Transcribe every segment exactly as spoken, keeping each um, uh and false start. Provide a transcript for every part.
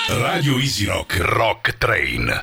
Radio Easy Rock Rock Train.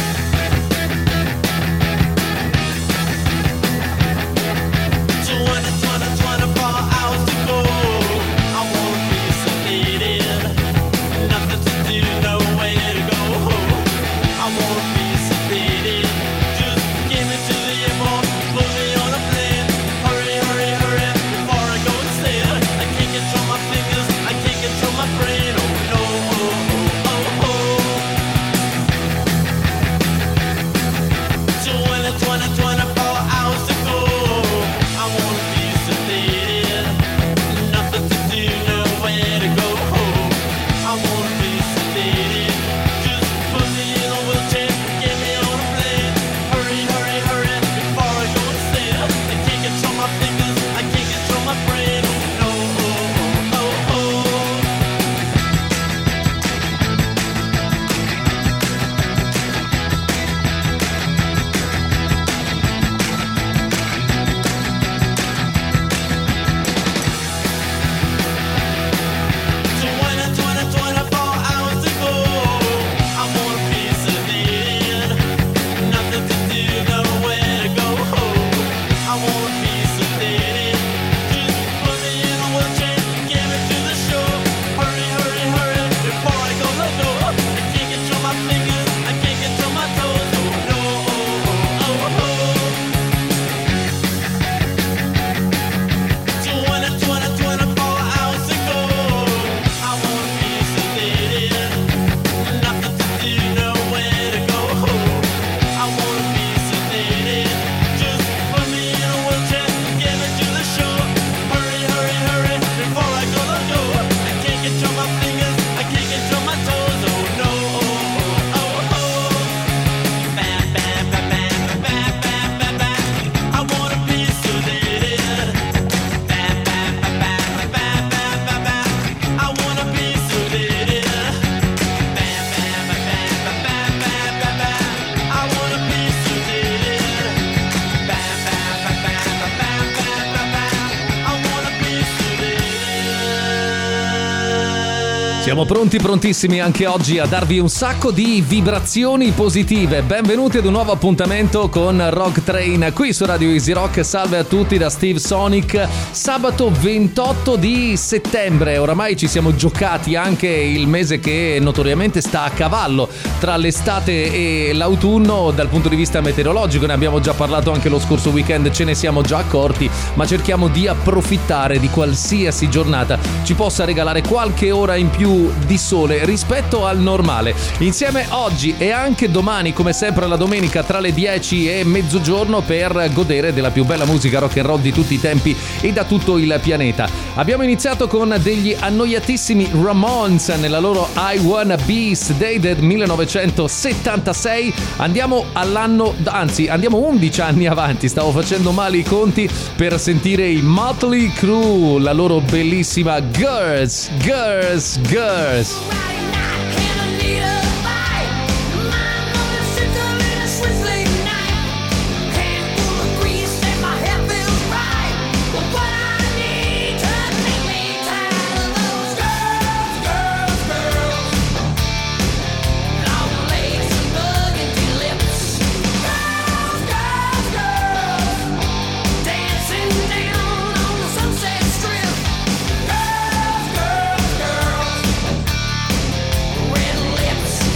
Siamo pronti, prontissimi anche oggi a darvi un sacco di vibrazioni positive. Benvenuti ad un nuovo appuntamento con Rock Train qui su Radio Easy Rock. Salve a tutti da Steve Sonic. Sabato ventotto di settembre. Oramai ci siamo giocati anche il mese che notoriamente sta a cavallo tra l'estate e l'autunno dal punto di vista meteorologico. Ne abbiamo già parlato anche lo scorso weekend, ce ne siamo già accorti, ma cerchiamo di approfittare di qualsiasi giornata ci possa regalare qualche ora in più di sole rispetto al normale. Insieme oggi e anche domani, come sempre la domenica tra le dieci e mezzogiorno, per godere della più bella musica rock and roll di tutti i tempi e da tutto il pianeta. Abbiamo iniziato con degli annoiatissimi Ramones nella loro I Wanna Be Sedated millenovecentosettantasei. Andiamo all'anno, anzi andiamo undici anni avanti, stavo facendo male i conti, per sentire i Motley Crue, la loro bellissima Girls, Girls, Girls. Red lips.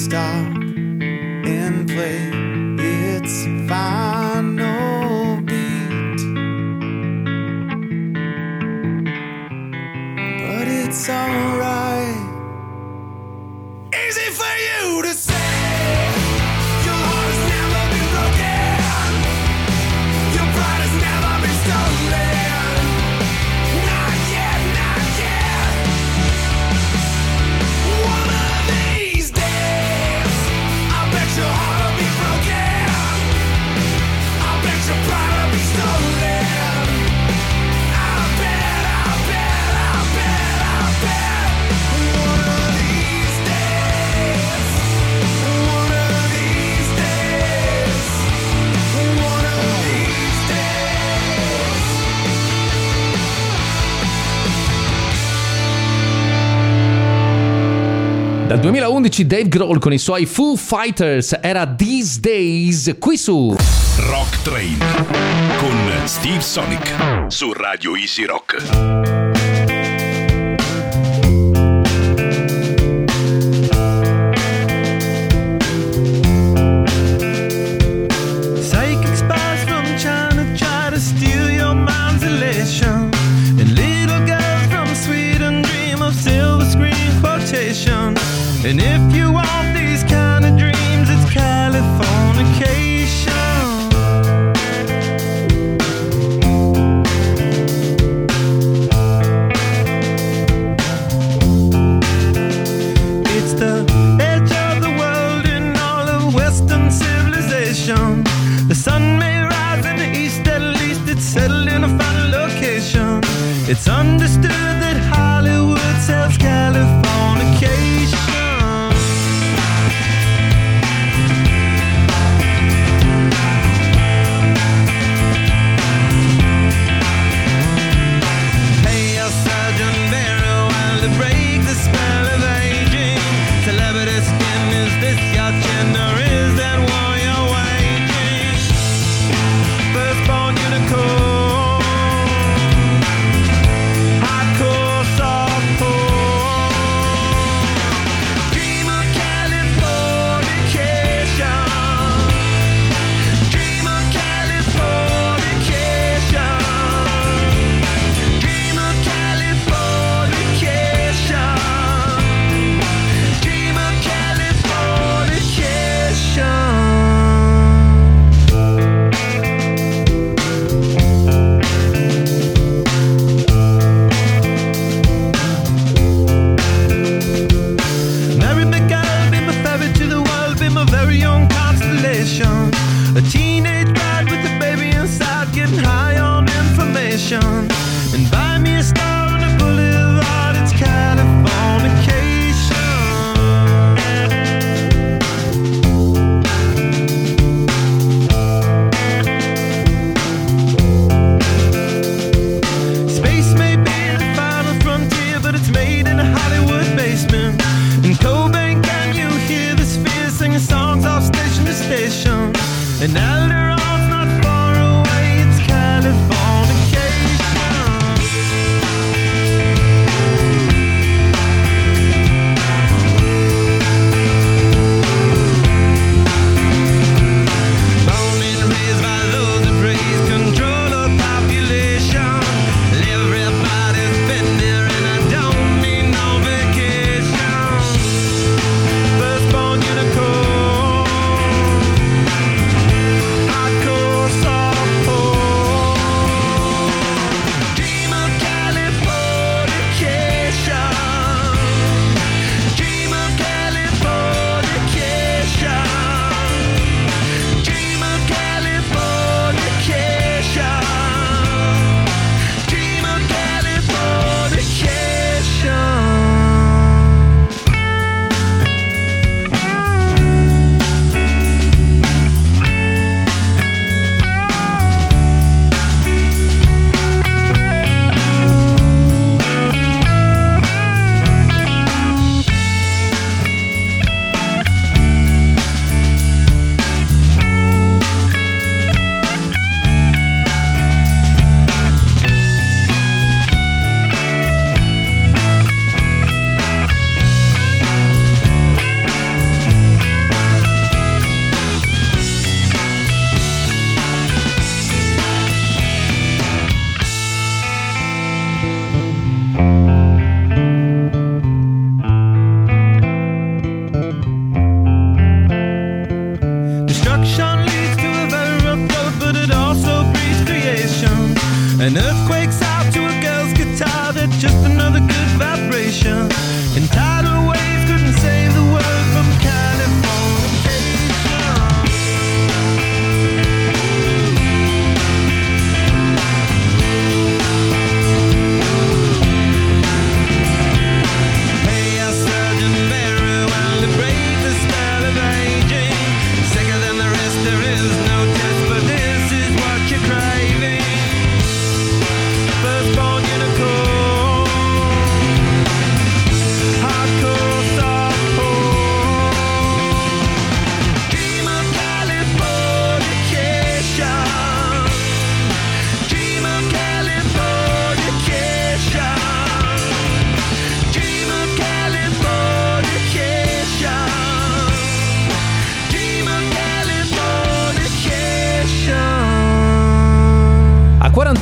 stop and play its final beat. But it's alright. Easy for you to say. Your heart has never been broken. Your pride has never been stolen. Not yet, not yet. One of these days, I bet your heart will be broken. I bet your pride will be stolen. I bet, I bet, I bet, I bet. One of these days, one of these days, one of these days. Dal duemilaundici Dave Grohl con i suoi Foo Fighters era These Days qui su Rock Train con Steve Sonic su Radio Easy Rock. Psychic spies from China try to steal your mind's elation. And little girls from Sweden dream of silver screen quotation. And if you want these kind of dreams, it's Californication. It's the edge of the world in all of Western civilization. The sun may rise in the east, at least it's settled in a final location. It's understood that Hollywood sells Californication.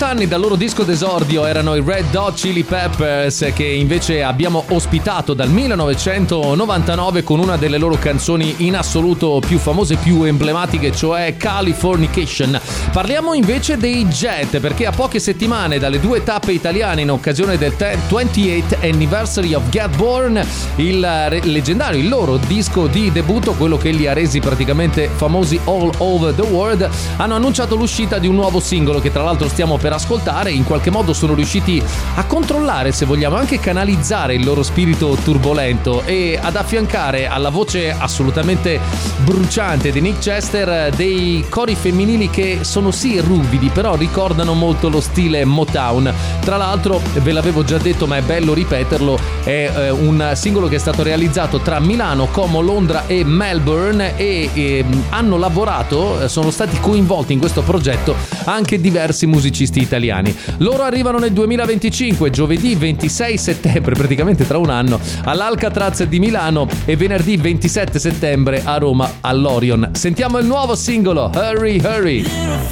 quaranta anni dal loro disco d'esordio erano i Red Hot Chili Peppers, che invece abbiamo ospitato dal millenovecentonovantanove con una delle loro canzoni in assoluto più famose, più emblematiche, cioè Californication. Parliamo invece dei Jet, perché a poche settimane dalle due tappe italiane in occasione del ventiottesimo anniversary of Get Born, il leggendario, il loro disco di debutto, quello che li ha resi praticamente famosi all over the world, hanno annunciato l'uscita di un nuovo singolo che tra l'altro stiamo per ascoltare. In qualche modo sono riusciti a controllare, se vogliamo, anche canalizzare il loro spirito turbolento e ad affiancare alla voce assolutamente bruciante di Nick Chester dei cori femminili che sono sì ruvidi, però ricordano molto lo stile Motown. Tra l'altro, ve l'avevo già detto ma è bello ripeterlo, è eh, un singolo che è stato realizzato tra Milano, Como, Londra e Melbourne e eh, hanno lavorato, sono stati coinvolti in questo progetto anche diversi musicisti italiani. Loro arrivano nel duemilaventicinque, giovedì ventisei settembre, praticamente tra un anno, all'Alcatraz di Milano e venerdì ventisette settembre a Roma all'Orion. Sentiamo il nuovo singolo Hurry Hurry.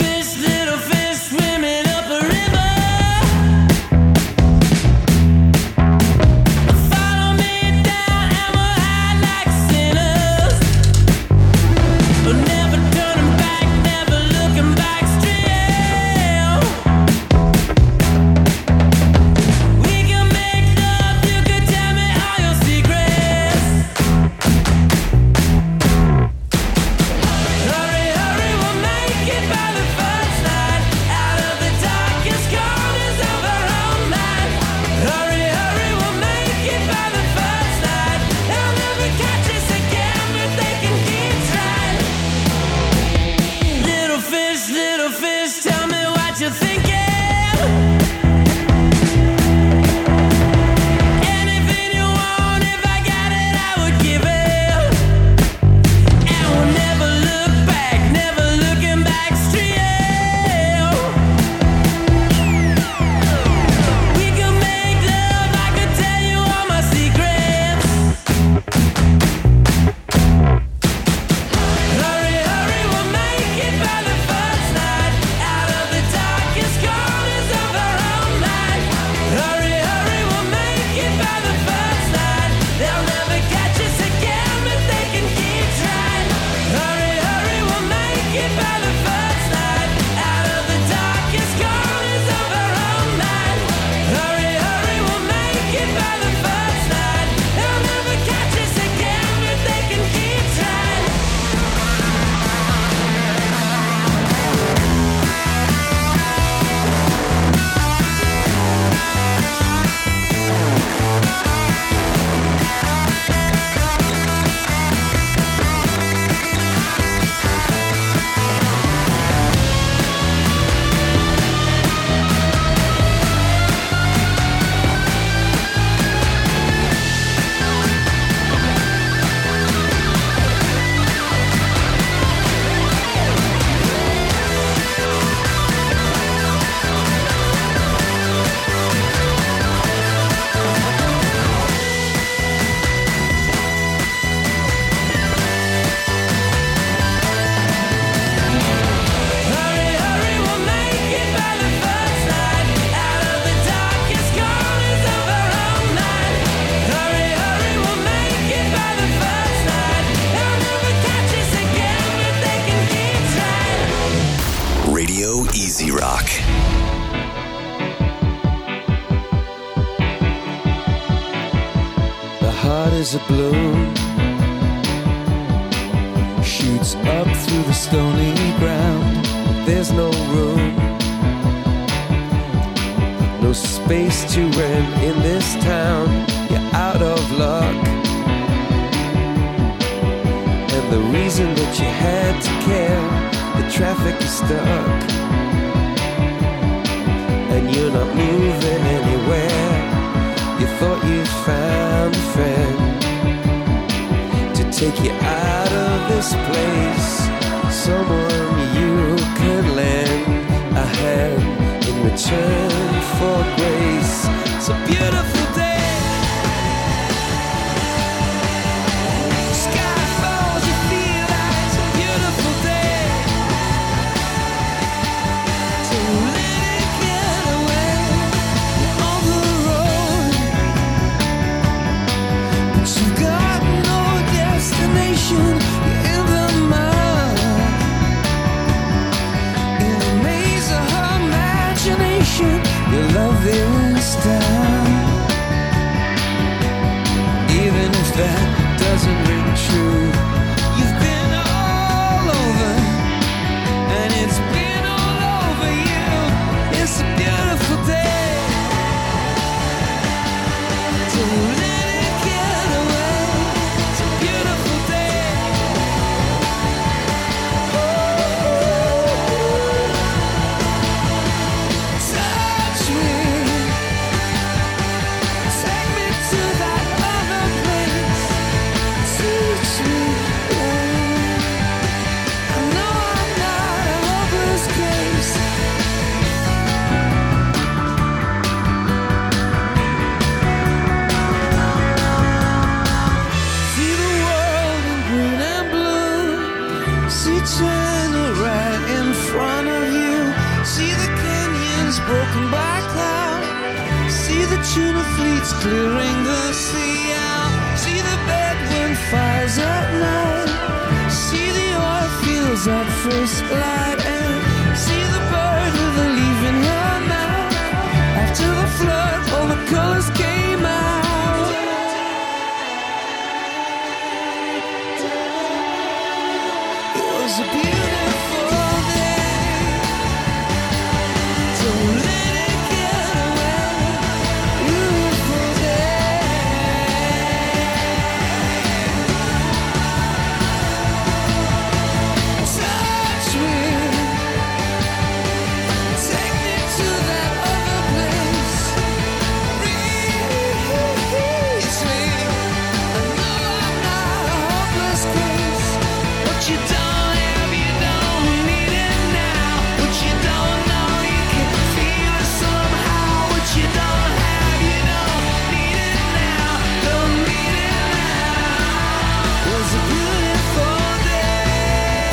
Easy Rock. The heart is a balloon, shoots up through the stony ground. There's no room, no space to rent in this town. You're out of luck, and the reason that you had to care, the traffic is stuck, and you're not moving anywhere. You thought you found a friend to take you out of this place, someone you can lend a hand in return for grace. It's a beautiful day. Sky falls, you feel like it's a beautiful day. So let it go. hasn't been true. You've been all over, and it's been all over you. It's a beautiful day. Don't let it get away. It's a beautiful day. Touch me, take me to that other place. Teach me, I know I'm not a hopeless case. See the world in green and blue. See China right in front of you. See the canyons broken by cloud. See the tuna fleets clearing the sea out. See the bedroom fires at night. See the oil fields at first light. And see the bird with a leaf in her mouth. After the flood, all the colors came out. It was a beautiful day. Don't let it get away. Beautiful day. Touch me, take me to that other place. Release me. I know I'm not a hopeless case. What you don't have, you don't need it now. What you don't know, you can feel it somehow. What you don't have, you don't need it now. Don't need it now. It was a beautiful day.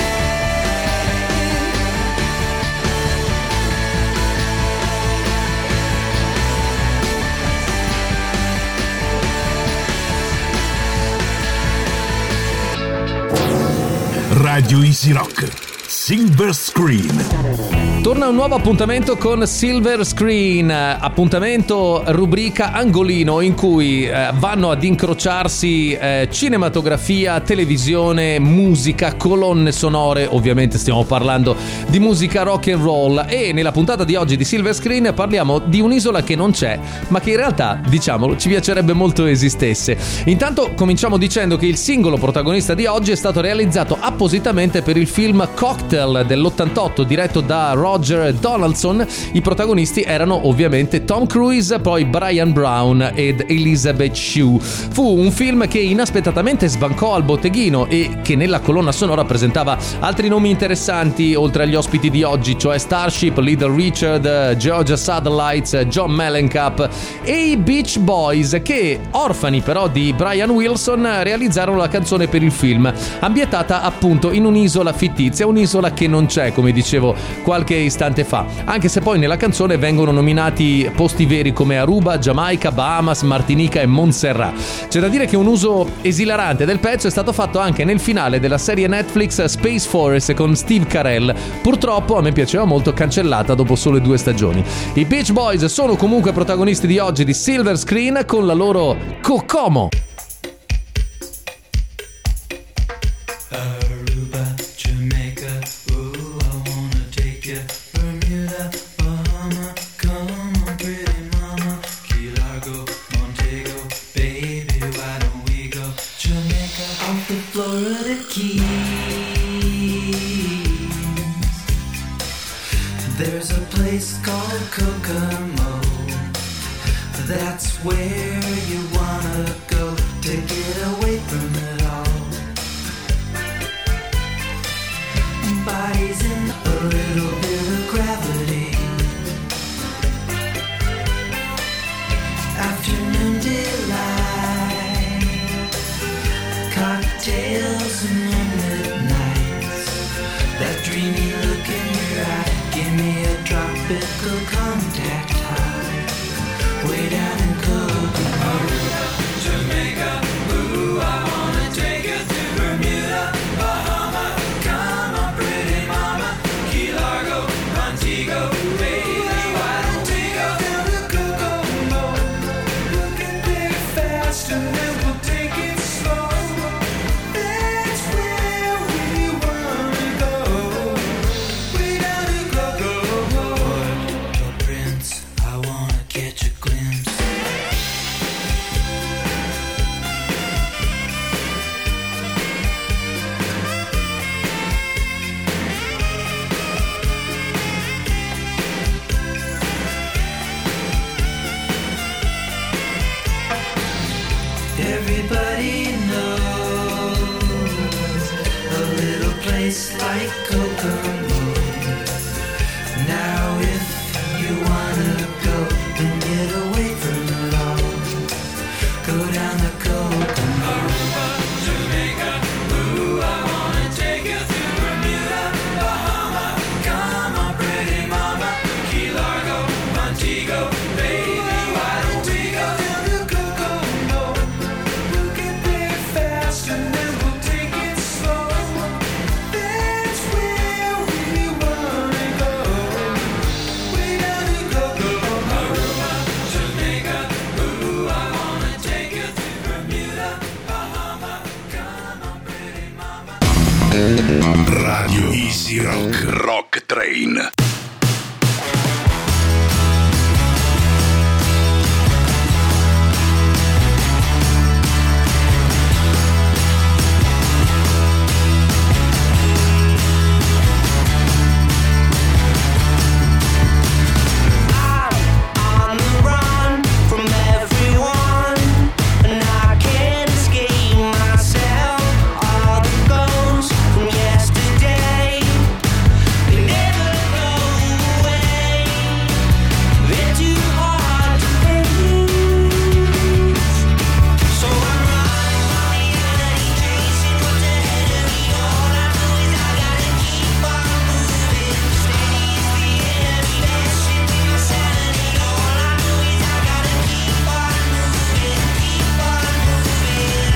Radio Easy Rock, Silver Screen. Torna un nuovo appuntamento con Silver Screen, appuntamento rubrica angolino in cui eh, vanno ad incrociarsi eh, cinematografia, televisione, musica, colonne sonore, ovviamente stiamo parlando di musica rock and roll, e nella puntata di oggi di Silver Screen parliamo di un'isola che non c'è, ma che in realtà, diciamolo, ci piacerebbe molto esistesse. Intanto cominciamo dicendo che il singolo protagonista di oggi è stato realizzato appositamente per il film Cocktail dell'ottantotto, diretto da Roger Donaldson. I protagonisti erano ovviamente Tom Cruise, poi Brian Brown ed Elizabeth Shue. Fu un film che inaspettatamente sbancò al botteghino e che nella colonna sonora presentava altri nomi interessanti oltre agli ospiti di oggi, cioè Starship, Little Richard, Georgia Satellites, John Mellencamp e i Beach Boys, che, orfani però di Brian Wilson, realizzarono la canzone per il film, ambientata appunto in un'isola fittizia, un'isola che non c'è, come dicevo qualche istante fa, anche se poi nella canzone vengono nominati posti veri come Aruba, Giamaica, Bahamas, Martinica e Montserrat. C'è da dire che un uso esilarante del pezzo è stato fatto anche nel finale della serie Netflix Space Force con Steve Carell, purtroppo a me piaceva molto, cancellata dopo sole due stagioni. I Beach Boys sono comunque protagonisti di oggi di Silver Screen con la loro Kokomo. Aruba, Jamaica, ooh, I wanna take you. Bermuda, Bahama, come on, pretty mama. Key Largo, Montego, baby, why don't we go? Jamaica, off the Florida Keys. There's a place called Kokomo. That's where you wanna go to get away from it all. Bodies in a little bit of gravity. Afternoon delight. Cocktails and moonlit nights. That dreamy look in your eye. Give me a tropical contact high. Way down in Kokomo. Jamaica, ooh, I wanna take you to Bermuda, Bahama. Come on, pretty mama. Key Largo, Montego, baby, why don't we go down to Kokomo? We can take it fast and then we'll take it slow. tastes like Kokomo. Now if you wanna go and get away from it all, go down the Kokomo. Aruba, Jamaica, ooh, I wanna take you to Bermuda, Bahama. Come on, pretty mama, Key Largo, Montego, baby, why don't we go down the Kokomo? We'll get there fast and then we'll take it slow. That's where we wanna go. Way down the Kokomo. Aruba, Jamaica, ooh, I wanna take you to Bermuda, Bahama. Come on, pretty mama. Radio Easy Rock. Rock Train. On the run from everyone, and I can't escape myself. All the ghosts from yesterday, they never go away. They're too hard to face. So I'm running, running, running, chasing what's ahead of me. All I know is I gotta keep on moving. Steady's the enemy, passion in my sanity. All I know is I gotta keep on moving, keep on moving.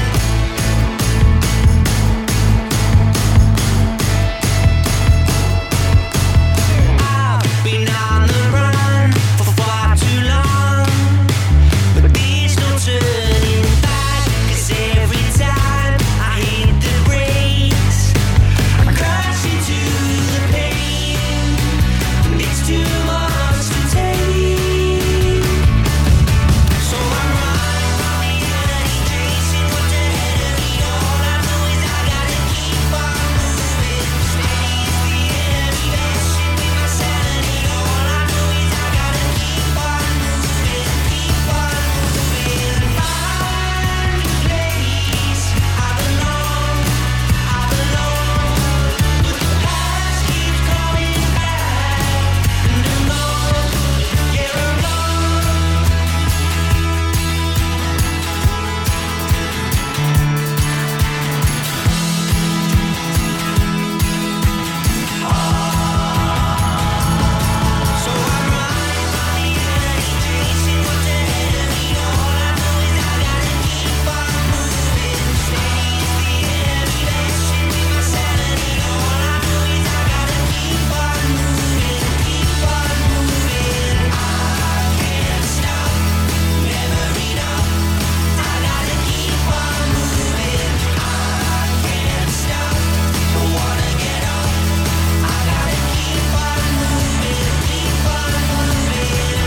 I've been on the run for far too long, but there's no turning back. 'Cause every time I hit the brakes, I crash into the pain. It's too much to take. So I'm running, running, running, chasing what's ahead of me. All I know is I gotta keep on moving. Steady's the enemy, passion in my sanity. All I know is I gotta keep on moving, keep on moving. Find the place I belong, I belong. But the past keeps coming back, and I'm gone, yeah, I'm gone. So I'm running, running, running, chasing what's ahead of me. All I know is I gotta keep on moving. Steady's the enemy, passion in my sanity. All I know is I gotta keep on moving, keep on moving. I can't stop, never enough. I gotta keep on moving. I can't stop, don't wanna get up. I gotta keep on moving, keep on moving.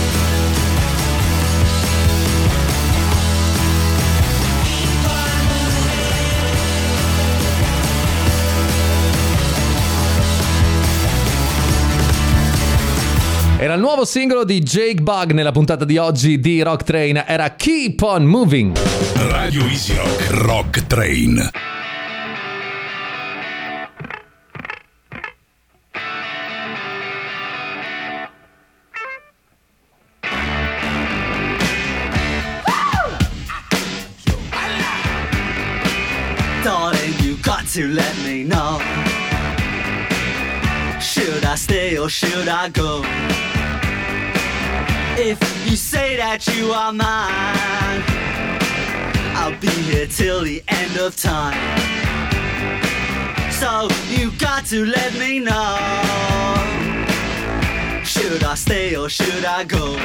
Keep on Era il nuovo singolo di Jake Bugg nella puntata di oggi di Rock Train. Era Keep on Moving. Radio Easy Rock. Rock Train. Darling, you got to let me know. Should I stay or should I go? If you say that you are mine, I'll be here till the end of time. So you got to let me know. Should I stay or should I go?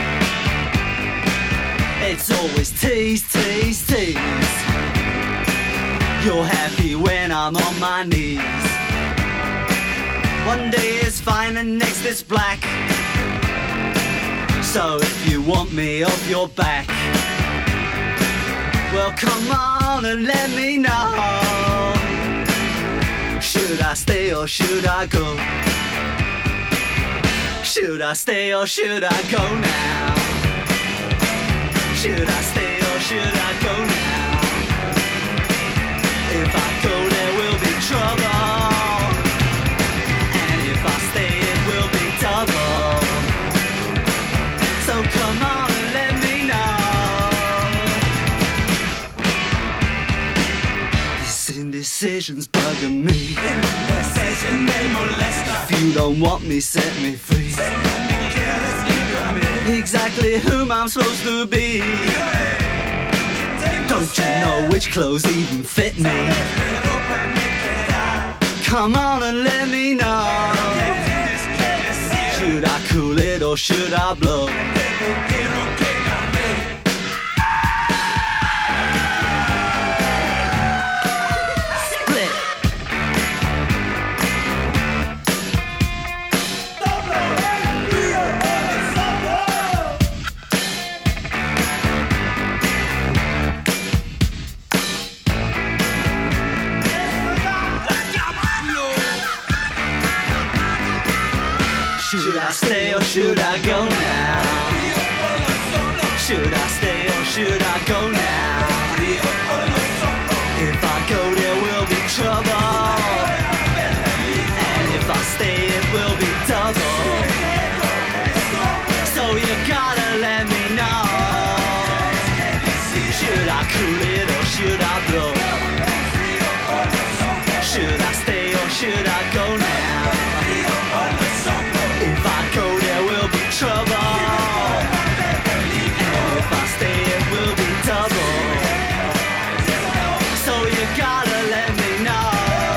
It's always tease, tease, tease. You're happy when I'm on my knees. One day is fine and next is black. So if you want me off your back, well come on and let me know. Should I stay or should I go? Should I stay or should I go now? Should I stay or should I go now? If I go there will be trouble. indecision's bugging me. If you don't want me, set me free. Exactly whom I'm supposed to be. Don't you know which clothes even fit me? Come on and let me know. Should I cool it or should I blow? Should I stay or should I go now? Should I stay or should I go now? If I go there will be trouble, and if I stay it will be double. So you gotta let me know. Should I cool it or should I blow? Should I stay or should I go now? If I go there will be trouble, and if I stay it will be double. So you gotta let me know.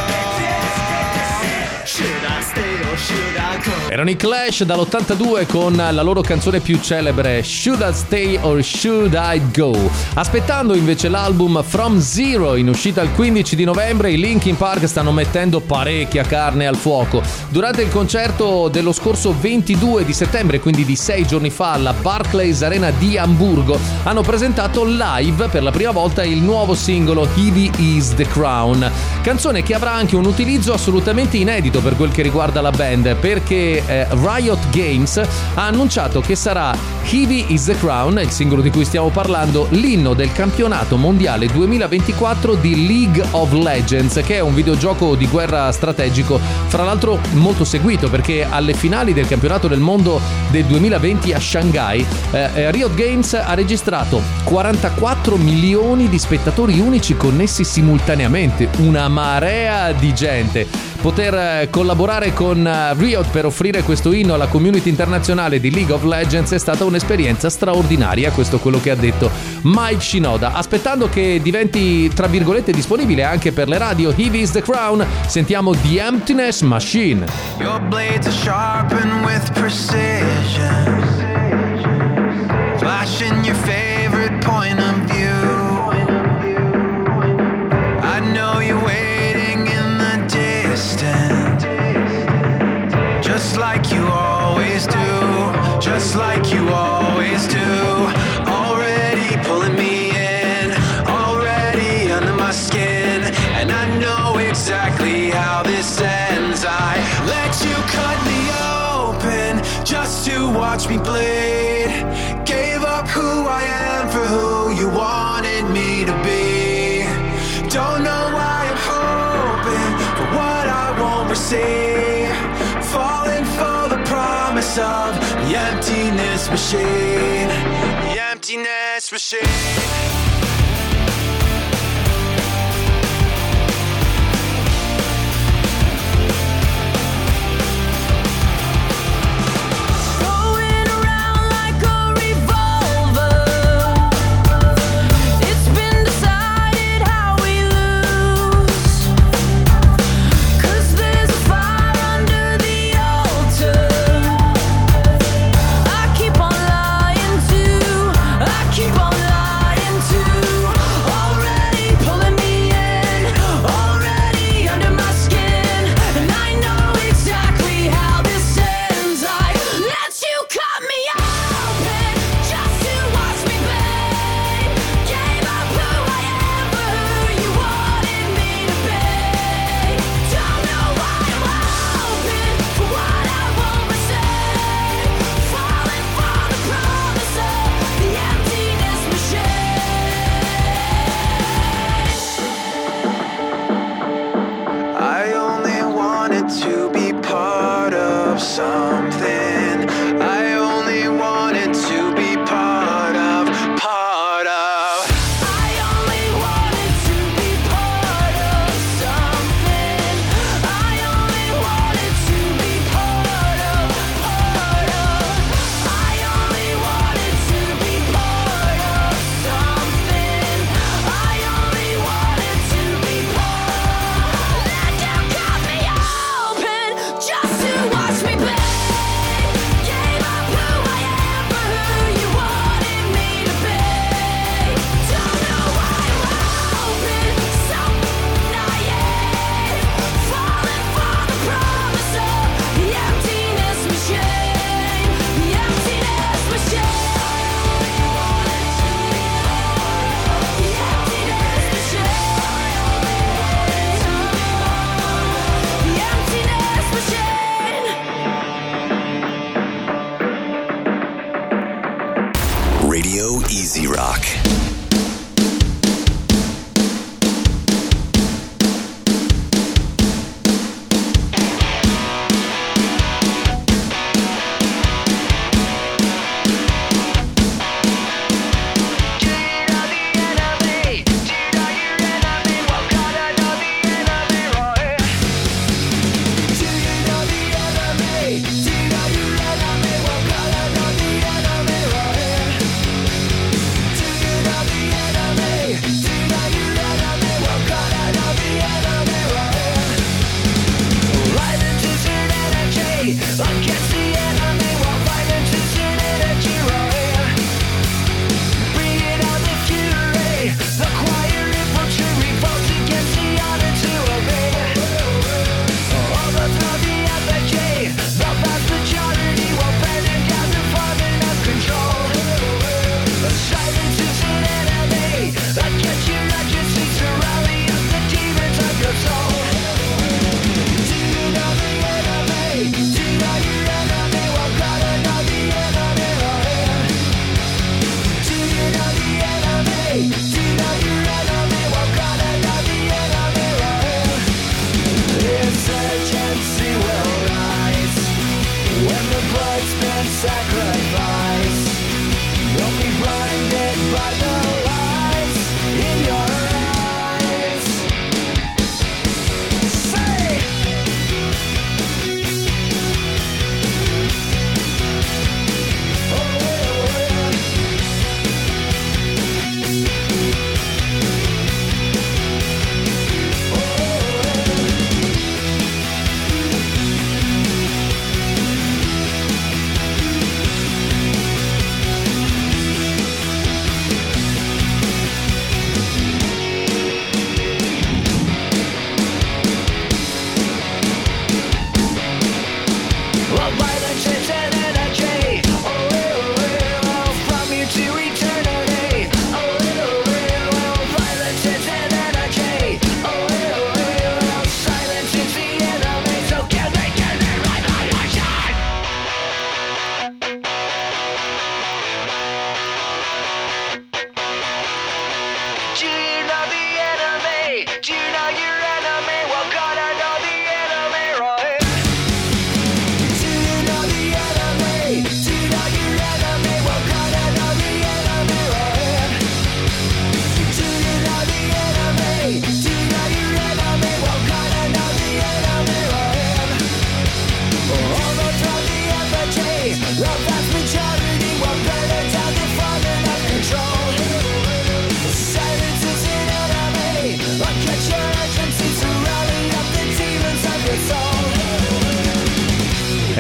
Should I stay or should I go? Erano i Clash dall'ottantadue con la loro canzone più celebre Should I Stay or Should I Go? Aspettando invece l'album From Zero in uscita il quindici di novembre, i Linkin Park stanno mettendo parecchia carne al fuoco. Durante il concerto dello scorso ventidue di settembre, quindi di sei giorni fa, alla Barclays Arena di Amburgo, hanno presentato live per la prima volta il nuovo singolo Heavy is the Crown, canzone che avrà anche un utilizzo assolutamente inedito per quel che riguarda la band, perché eh, Riot Games ha annunciato che sarà Heavy is the Crown, il singolo di cui stiamo parlando, l'inno del campionato mondiale duemilaventiquattro di League of Legends, che è un videogioco di guerra strategico, fra l'altro molto seguito, perché alle finali del campionato del mondo del duemilaventi a Shanghai eh, Riot Games ha registrato quarantaquattro milioni di spettatori unici connessi simultaneamente, una marea di gente. Poter collaborare con Riot per offrire questo inno alla community internazionale di League of Legends è stata un'esperienza straordinaria, questo è quello che ha detto Mike Shinoda. Aspettando che diventi tra virgolette disponibile anche per le radio Heavy is the Crown, sentiamo The Emptiness Machine. Your blades are sharpened with precision, flashing your favorite point of view. I know you're waiting in the distance, just like you always do, just like you always do. Already pulling me in, already under my skin, and I know exactly how this ends. I let you cut me open just to watch me bleed. Gave up who I am for who you wanted me to be. Don't know why I'm hoping for what I won't receive. Falling for the promise of the emptiness machine. The emptiness machine. Keep on lying to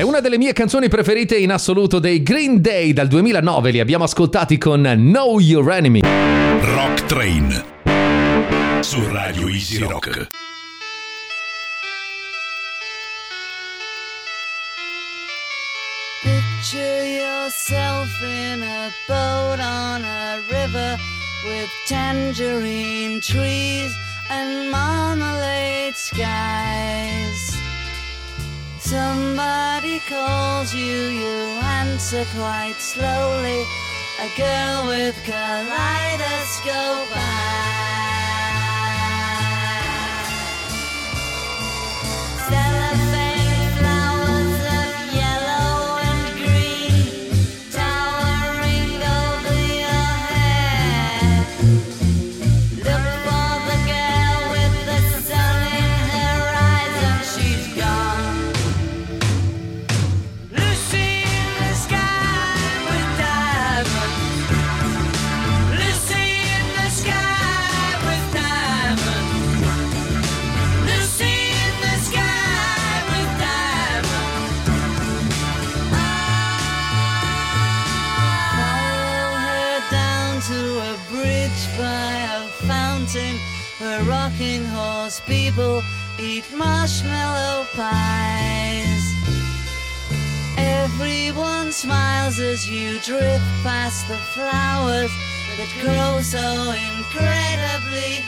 È una delle mie canzoni preferite in assoluto dei Green Day dal duemilanove, li abbiamo ascoltati con Know Your Enemy. Rock Train su Radio Easy Rock. Picture yourself in a boat on a river with tangerine trees and marmalade skies. Somebody calls you, you answer quite slowly. A girl with kaleidoscope eyes. Cellophane flowers of yellow and green towering over your head. Look for the girl with the sun in her eyes and she's gone. Lucy in the sky with diamonds. Lucy in the sky with diamonds. Lucy in the sky with diamonds. Follow her down to a bridge by a fountain where rocking horse people eat marshmallow pies. Everyone smiles as you drift past the flowers that grow so incredibly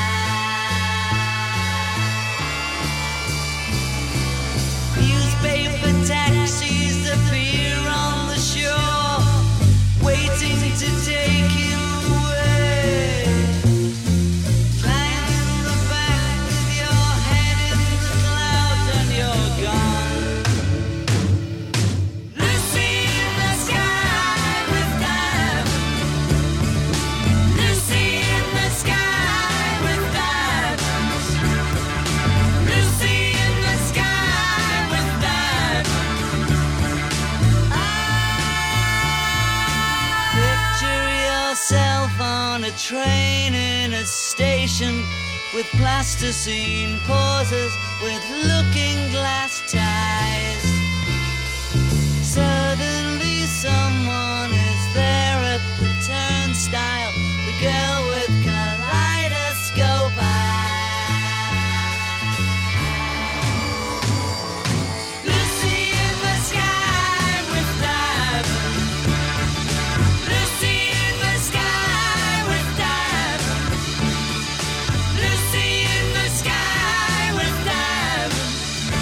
high. Newspaper taxis appear on the shore, waiting to take you away. Climb in the back with your head in the clouds and you're gone. Lucy in the sky with diamonds. Lucy in the sky with diamonds. Lucy in the sky with diamonds. Picture yourself on a train in a station with plasticine pauses with looking glass ties. Suddenly someone is there at the turnstile, the girl with kaleidoscope eyes. Lucy in the sky with diamonds. Lucy in the sky with diamonds. Lucy in the sky with diamonds.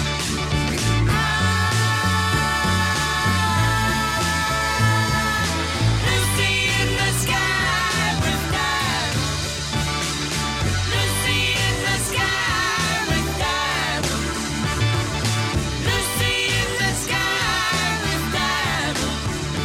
Lucy in the sky with diamonds. Lucy in the sky with diamonds. Lucy in the sky with diamonds.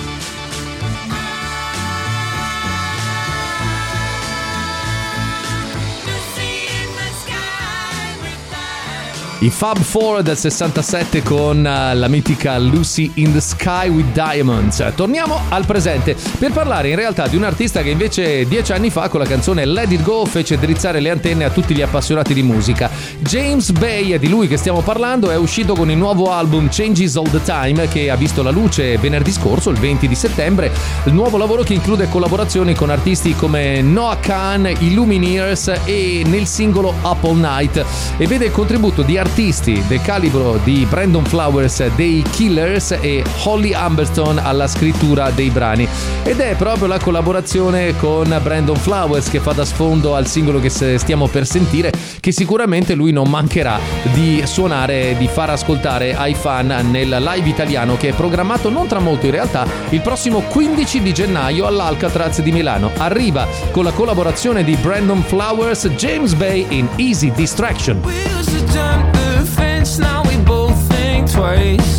Lucy in the sky with diamonds. I Fab Four del sessantasette con eh, la mitica Lucy in the Sky with Diamonds. Torniamo al presente per parlare in realtà di un artista che invece dieci anni fa con la canzone Let It Go fece drizzare le antenne a tutti gli appassionati di musica. James Bay, è di lui che stiamo parlando, è uscito con il nuovo album Changes All the Time che ha visto la luce venerdì scorso, il venti di settembre. Il nuovo lavoro che include collaborazioni con artisti come Noah Kahan, i Lumineers e nel singolo Up All Night, e vede il contributo di artisti del calibro di Brandon Flowers dei Killers e Holly Humberstone alla scrittura dei brani, ed è proprio la collaborazione con Brandon Flowers che fa da sfondo al singolo che stiamo per sentire, che sicuramente lui non mancherà di suonare, di far ascoltare ai fan nel live italiano che è programmato non tra molto in realtà, il prossimo quindici di gennaio all'Alcatraz di Milano. Arriva con la collaborazione di Brandon Flowers, James Bay in Easy Distraction. We used to jump the fence, now we both think twice.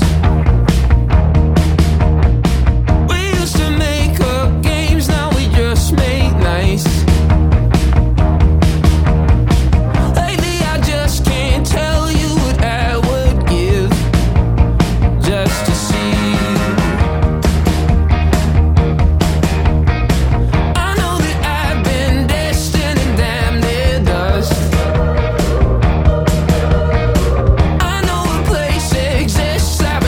We used to make up games, now we just make nice. Lately I just can't tell you what I would give just to see you. I know that I've been destined and damn near dust. I know a place exists I've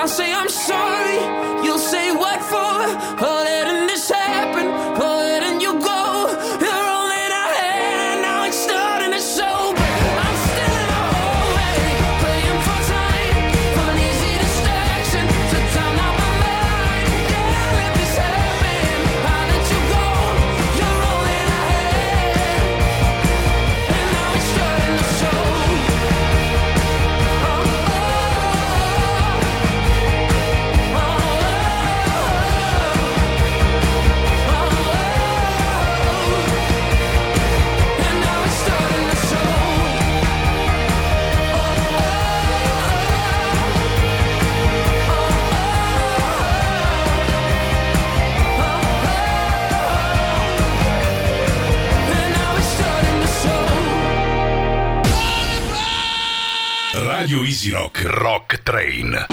I'll say I'm sorry, you'll say what for? For letting this happen, for letting you go. You're all that I had and now it's starting to show. But I'm still in a hallway, praying for time, for an easy distraction to drown out my mind. Yeah, let this happen, I'll let you go. You're all that I had and now it's starting to show. Radio Easy Rock Rock Train.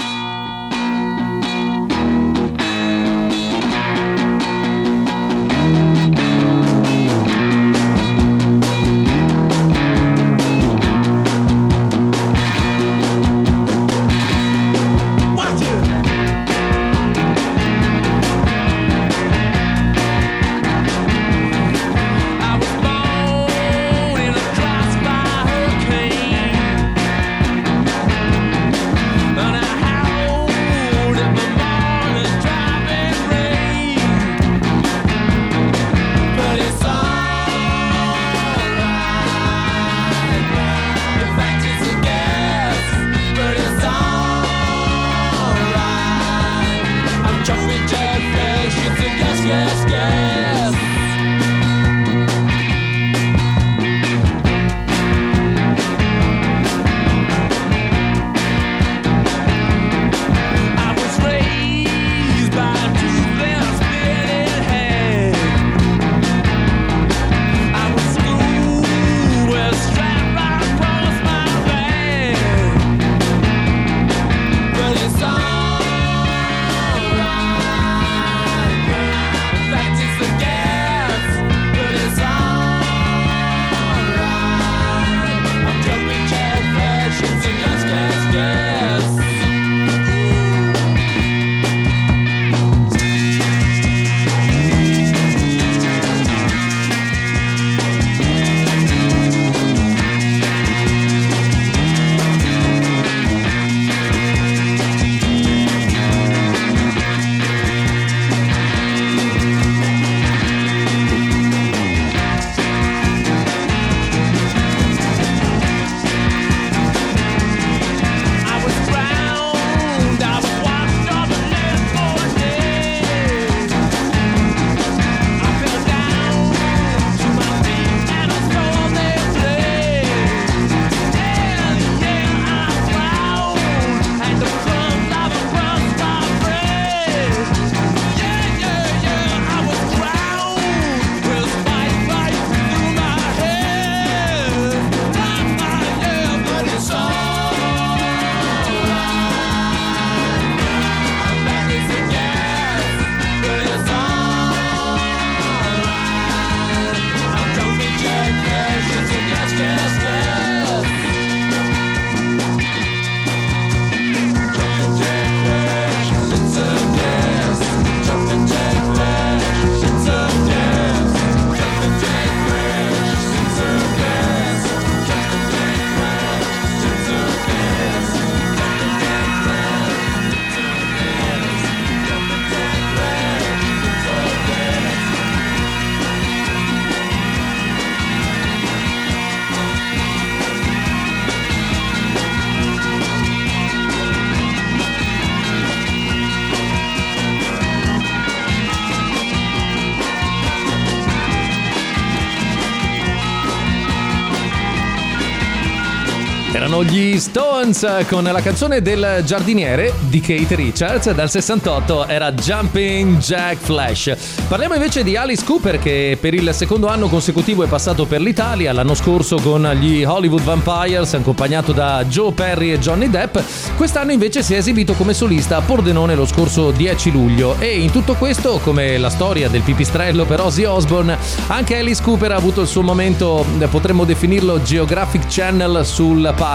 Erano gli Stones con la canzone del giardiniere di Keith Richards. Dal sessantotto era Jumping Jack Flash. Parliamo invece di Alice Cooper, che per il secondo anno consecutivo è passato per l'Italia. L'anno scorso con gli Hollywood Vampires, accompagnato da Joe Perry e Johnny Depp. Quest'anno invece si è esibito come solista a Pordenone lo scorso dieci luglio. E in tutto questo, come la storia del pipistrello per Ozzy Osbourne, anche Alice Cooper ha avuto il suo momento, potremmo definirlo Geographic Channel sul palco.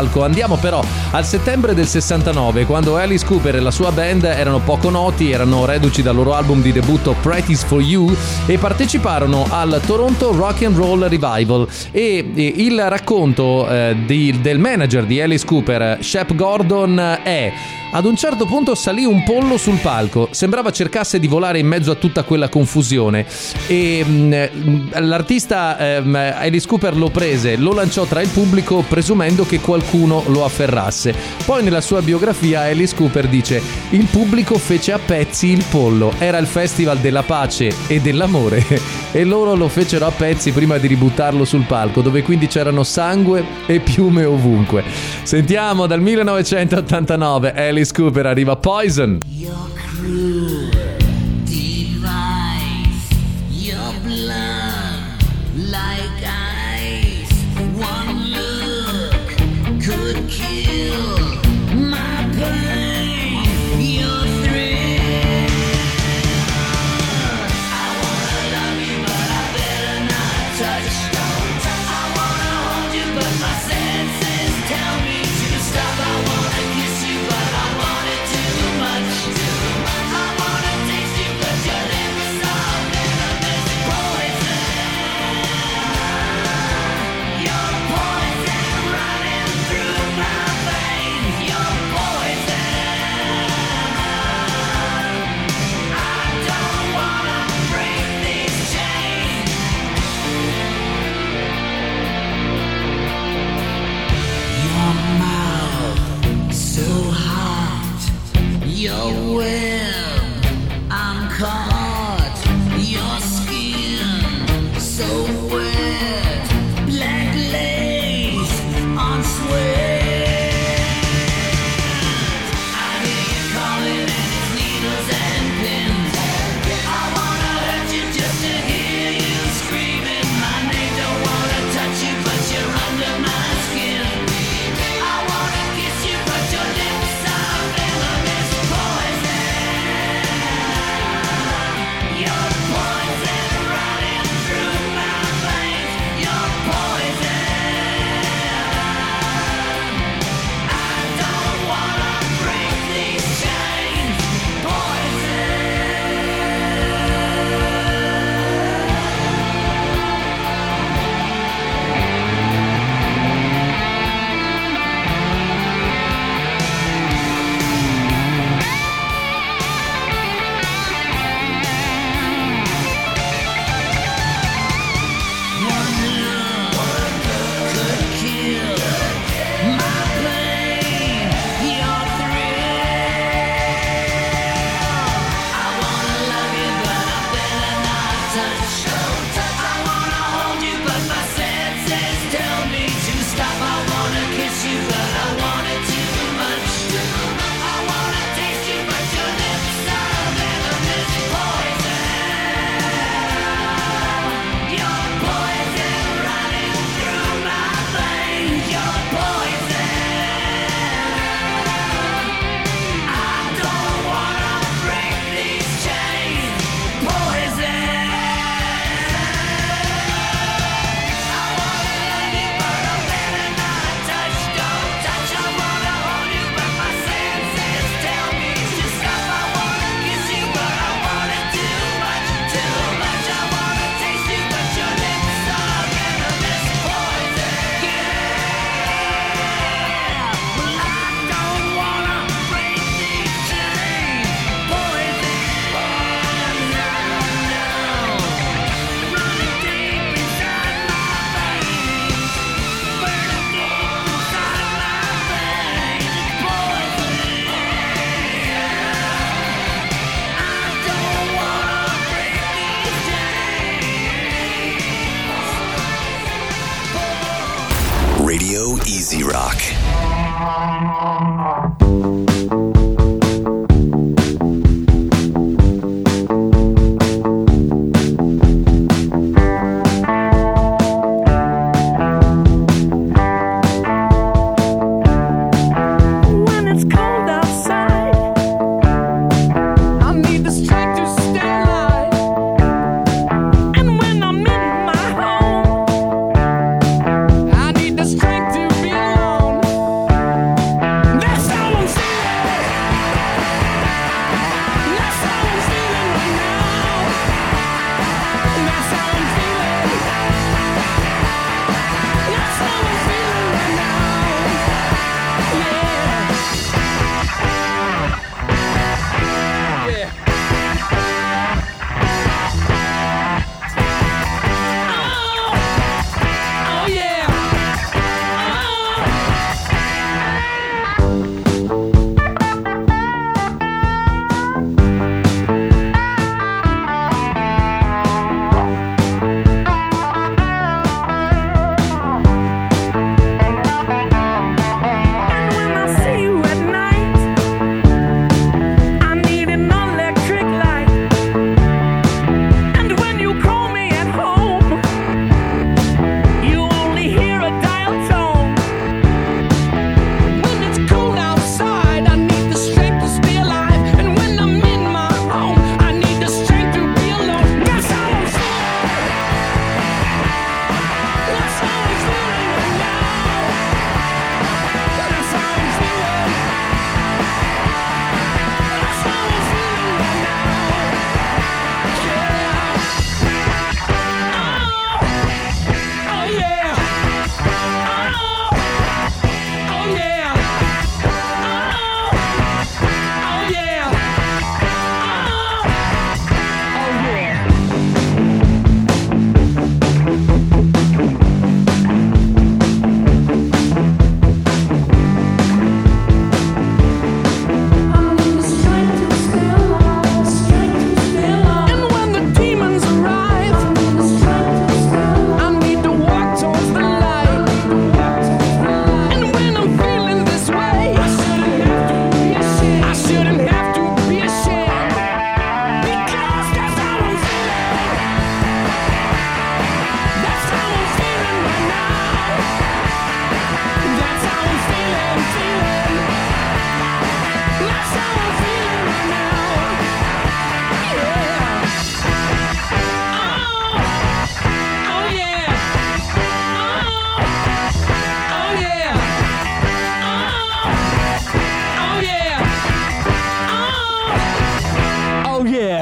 palco. Andiamo però al settembre del sessantanove, quando Alice Cooper e la sua band erano poco noti, erano reduci dal loro album di debutto Practice for You e parteciparono al Toronto Rock and Roll Revival. E, e il racconto eh, di, del manager di Alice Cooper, Shep Gordon, è: ad un certo punto salì un pollo sul palco, sembrava cercasse di volare in mezzo a tutta quella confusione e mh, l'artista ehm, Alice Cooper lo prese, lo lanciò tra il pubblico presumendo che qualcuno lo afferrasse. Poi nella sua biografia Alice Cooper dice: il pubblico fece a pezzi il pollo, era il festival della pace e dell'amore e loro lo fecero a pezzi prima di ributtarlo sul palco, dove quindi c'erano sangue e piume ovunque. Sentiamo dal millenovecentottantanove Alice Cooper, arriva Poison. Your cruel device, your blood like ice. One look could kill my pain, your thrill. I wanna love you, but I better not touch. I wanna hold you, but my senses tell me to stop. I wanna kiss you, but I want it too much. I wanna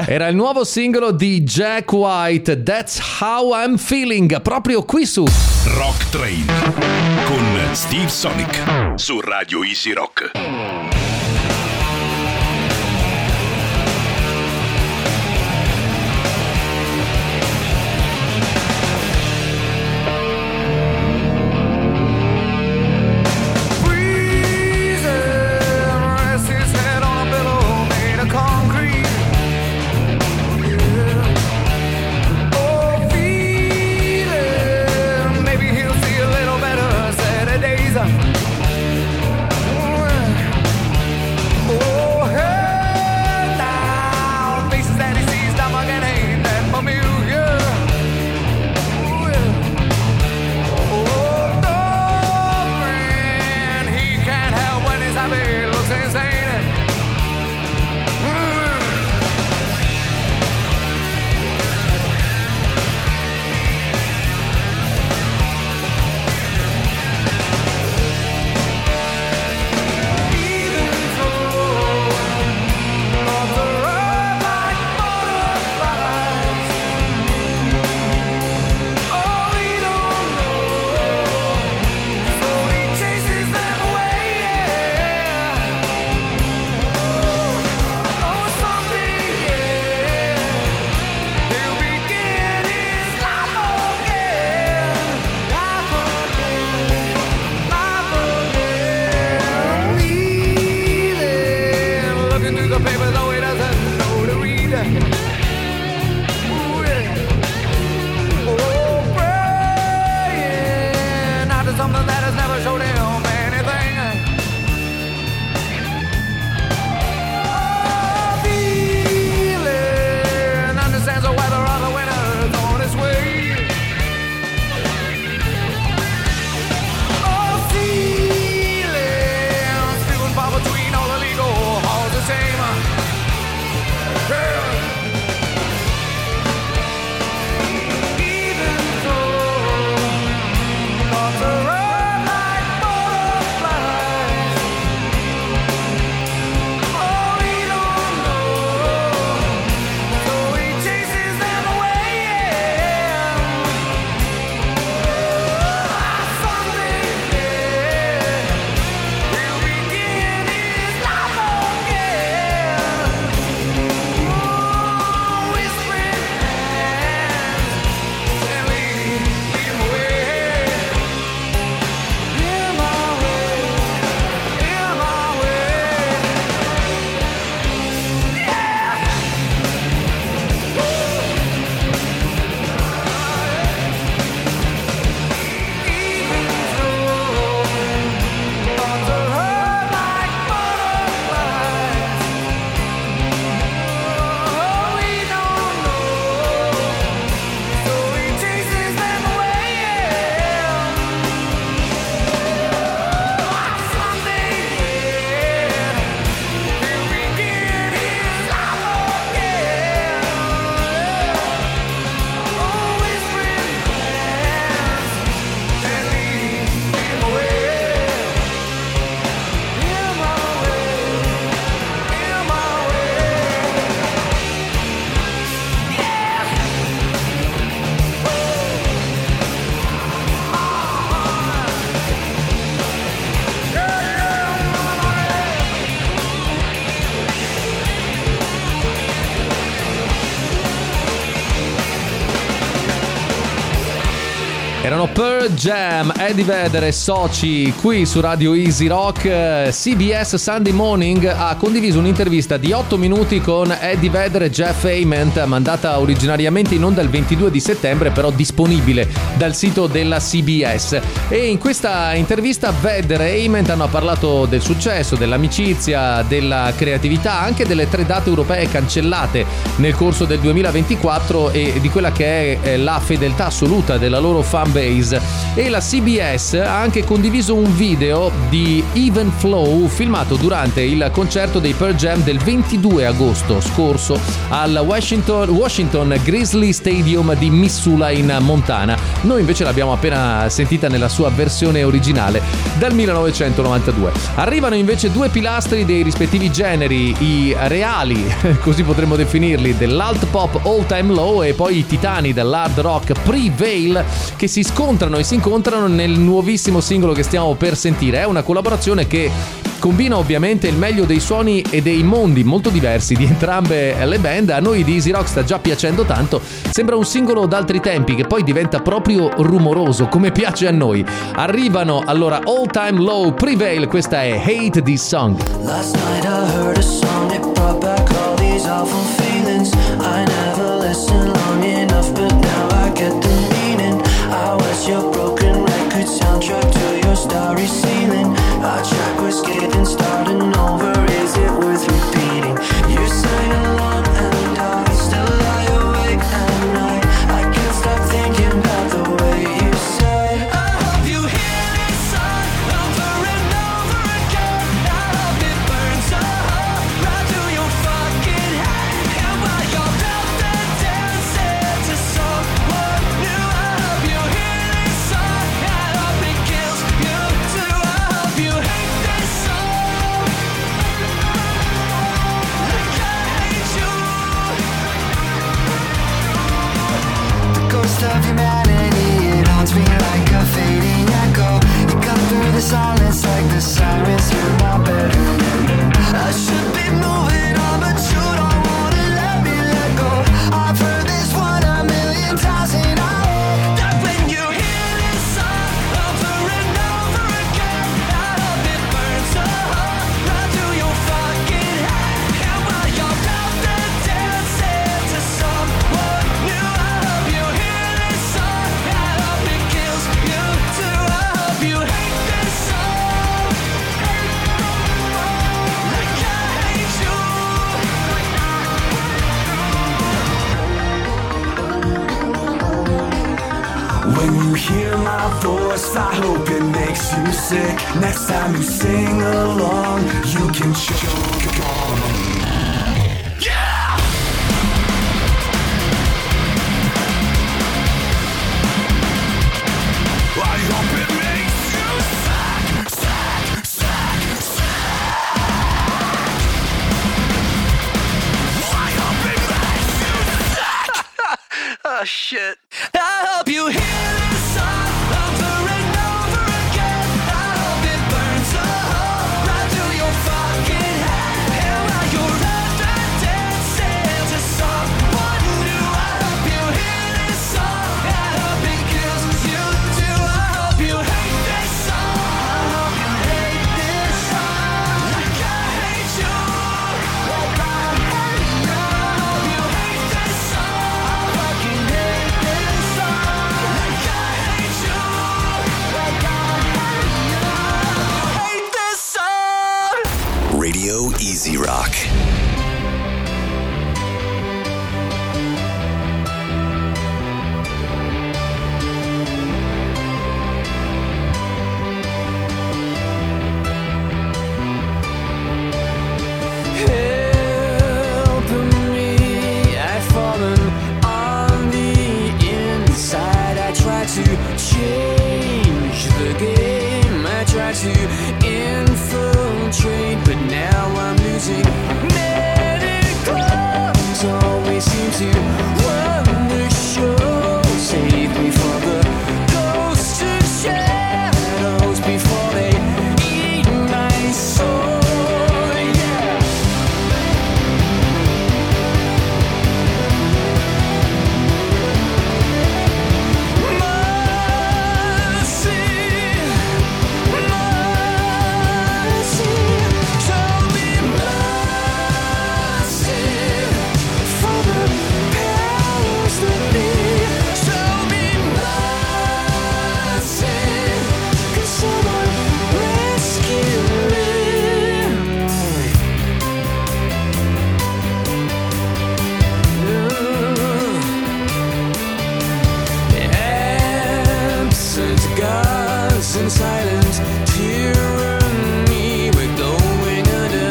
Era il nuovo singolo di Jack White, That's How I'm Feeling, proprio qui su Rock Train con Steve Sonic su Radio Easy Rock. Erano Pearl Jam, Eddie Vedder e soci qui su Radio Easy Rock. C B S Sunday Morning ha condiviso un'intervista di otto minuti con Eddie Vedder e Jeff Ament, mandata originariamente in onda il ventidue di settembre, però disponibile dal sito della C B S. E in questa intervista Vedder e Ament hanno parlato del successo, dell'amicizia, della creatività, anche delle tre date europee cancellate nel corso del duemilaventiquattro e di quella che è la fedeltà assoluta della loro fanbase Days. E la C B S ha anche condiviso un video di Even Flow filmato durante il concerto dei Pearl Jam del ventidue agosto scorso al Washington, Washington Grizzly Stadium di Missoula in Montana. Noi invece l'abbiamo appena sentita nella sua versione originale dal millenovecentonovantadue. Arrivano invece due pilastri dei rispettivi generi, i reali, così potremmo definirli, dell'alt pop All Time Low e poi i titani dell'hard rock Prevail, che si scontrano e si incontrano nel nuovissimo singolo che stiamo per sentire. È una collaborazione che combina ovviamente il meglio dei suoni e dei mondi molto diversi di entrambe le band. A noi di Easy Rock sta già piacendo tanto, sembra un singolo d'altri tempi che poi diventa proprio rumoroso, come piace a noi. Arrivano allora All Time Low, Prevail, questa è Hate This Song. Last night I heard a song, it brought back all these awful feelings. I never listened long enough, but now I get the meaning. I was your broken record soundtrack to your starry ceiling. Our track was getting started over, is it worth repeating? You sang along and I still lie awake at night. I can't stop thinking about the way you said, I hope you hear this song over and over again. I hope it burns a hole right through your fucking head. And while you're out there dancing to someone new, I hope you hear this song. I hope it kills you too. I hope you hate this song like I hate you. The ghost of humanity, it haunts me like a fading echo. You cut through the silence like the sirens through my bedroom. I should be moving on, but you don't wanna let me let go. I've heard this one a million times and I hope that when you hear this song over and over again, I hope it burns a hole right through your fucking head. And while you're out there dancing to someone new, I hope you hear this song. I hope it kills you too. I hope you hate this song like I hate you. When you hear my voice, I hope it makes you sick. Next time you sing along, you can choke on. Yeah! I hope it makes you sick, sick, sick, sick. I hope it makes you sick. Oh shit. I hope you hear this song over and over again. I hope it burns a hole right through your fucking head. And while you're out there dancing to someone new, I hope you hear this song. I hope it kills you too. I hope you hate this song. I hope you hate this song like I hate you. Like I hate you. I hope you hate this song. I fucking hate this song like I hate you. Like I hate you. I hate this song. Radio Easy Rock. Helping me, I've fallen on the inside. I try to change the game, I try to infiltrate, but now I'm losing medical. Always seem to run the show. Save me from the ghosts and shadows before they eat my soul. Yeah. Mercy, mercy. lives in silence. Tyranny, we're going under,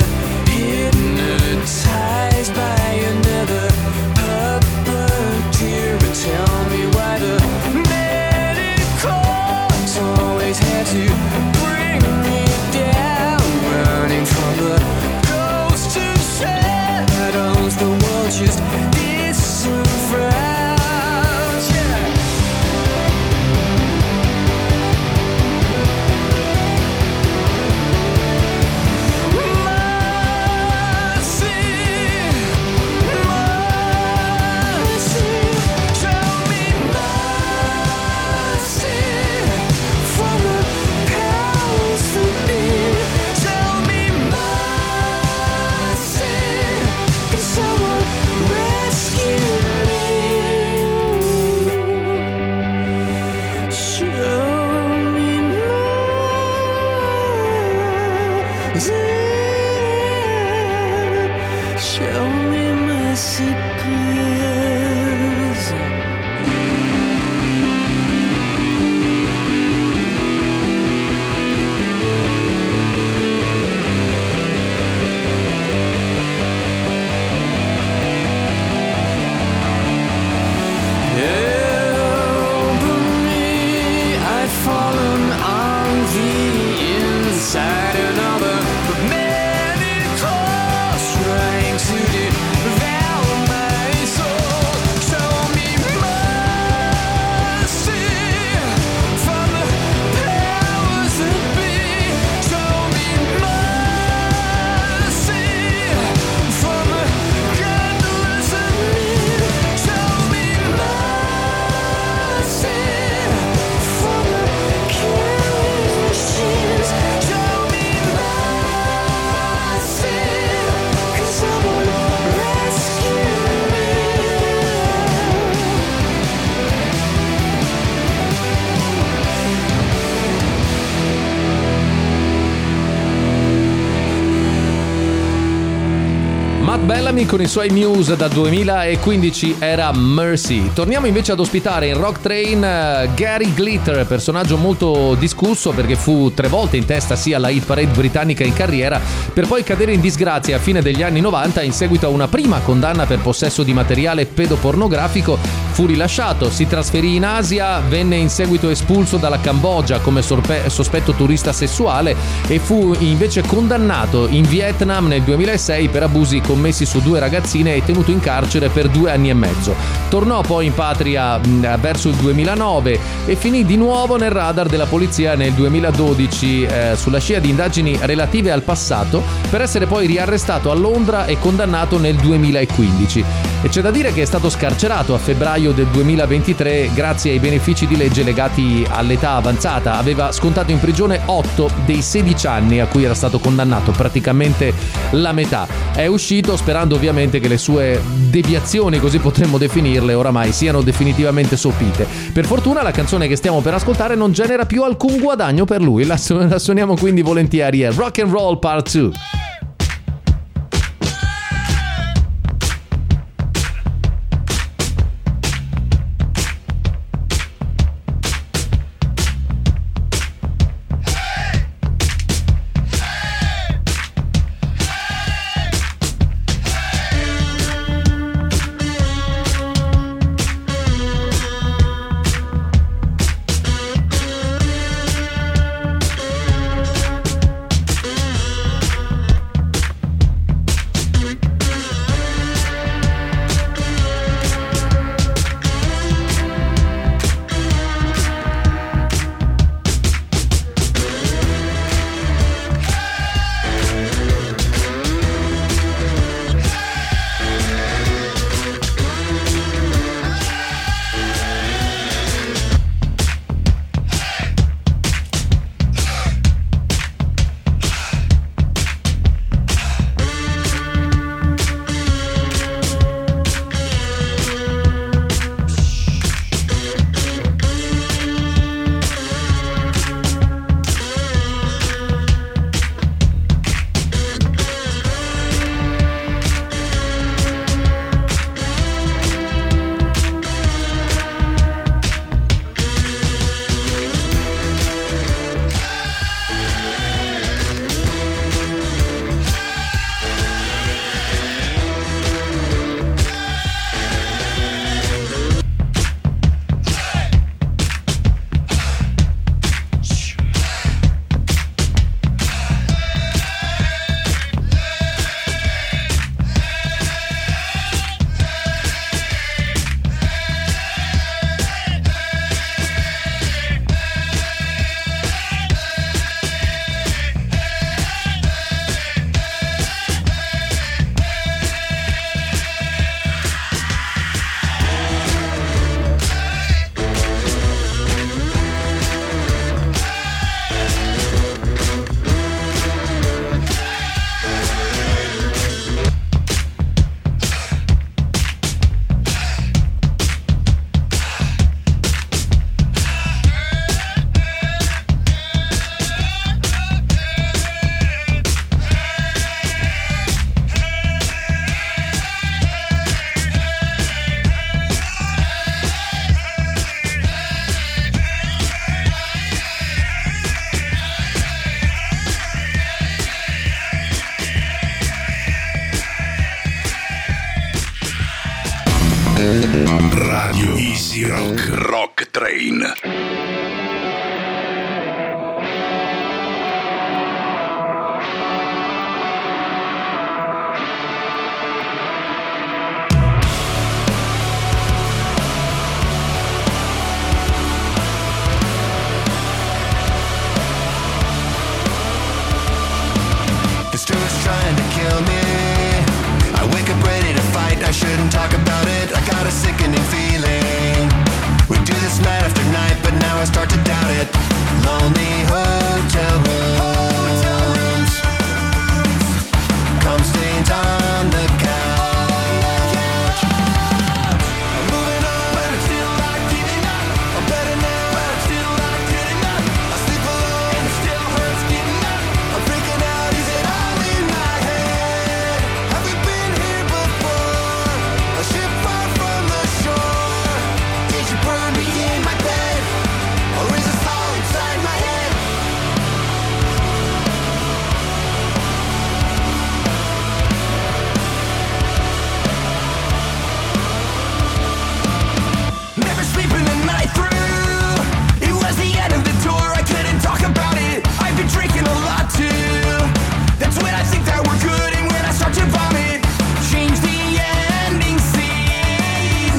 hypnotized by another puppeteer. But tell me why the medicals always had to bring me down, running from the ghosts and shadows. The world just disenfranchised. Yeah. Show me mercy, please. Help me, I've fallen on the inside. Another medicals trying to devour my soul. Show me mercy from the powers that be. Show me mercy from the godless and mean. Show me mercy from the killing machines. Show me mercy, 'cause someone rescue me. Matt Bellamy con i suoi Muse dal duemilaquindici era Mercy. Torniamo invece ad ospitare in Rock Train eh, Gary Glitter, personaggio molto discusso perché fu tre volte in testa sia alla hit parade britannica in carriera, per poi cadere in disgrazia a fine degli anni novanta in seguito a una prima condanna per possesso di materiale pedopornografico. Fu rilasciato, si trasferì in Asia, venne in seguito espulso dalla Cambogia come sorpe- sospetto turista sessuale e fu invece condannato in Vietnam nel duemilasei per abusi commessi su due ragazzine e tenuto in carcere per due anni e mezzo. Tornò poi in patria mh, verso il duemilanove e finì di nuovo nel radar della polizia nel duemiladodici eh, sulla scia di indagini relative al passato, per essere poi riarrestato a Londra e condannato nel duemilaquindici. E c'è da dire che è stato scarcerato a febbraio del duemilaventitré grazie ai benefici di legge legati all'età avanzata. Aveva scontato in prigione otto dei sedici anni a cui era stato condannato, praticamente la metà. È uscito sperando ovviamente che le sue deviazioni, così potremmo definirle, oramai siano definitivamente sopite. Per fortuna la canzone che stiamo per ascoltare non genera più alcun guadagno per lui, la, su- la suoniamo quindi volentieri. È Rock and Roll Part due. Radio Easy Rock. Rock Train. I shouldn't talk about it, I got a sickening feeling. We do this night after night, but now I start to doubt it. Lonely hotel rooms, cum stains on the couch. I'm moving on, but I'm still not giving up. I'm better now, but I'm still not good enough. I sleep alone, and it still hurts getting up. I'm freaking out, is it all in my head? Have we been here before? A ship far from the shore. Did you burn me in my bed? Or is this all inside my head? Never sleeping the night through. It was the end of the tour, I couldn't talk about it. I've been drinking a lot too. That's when I think that we're good and when I start to vomit. Change the ending scene.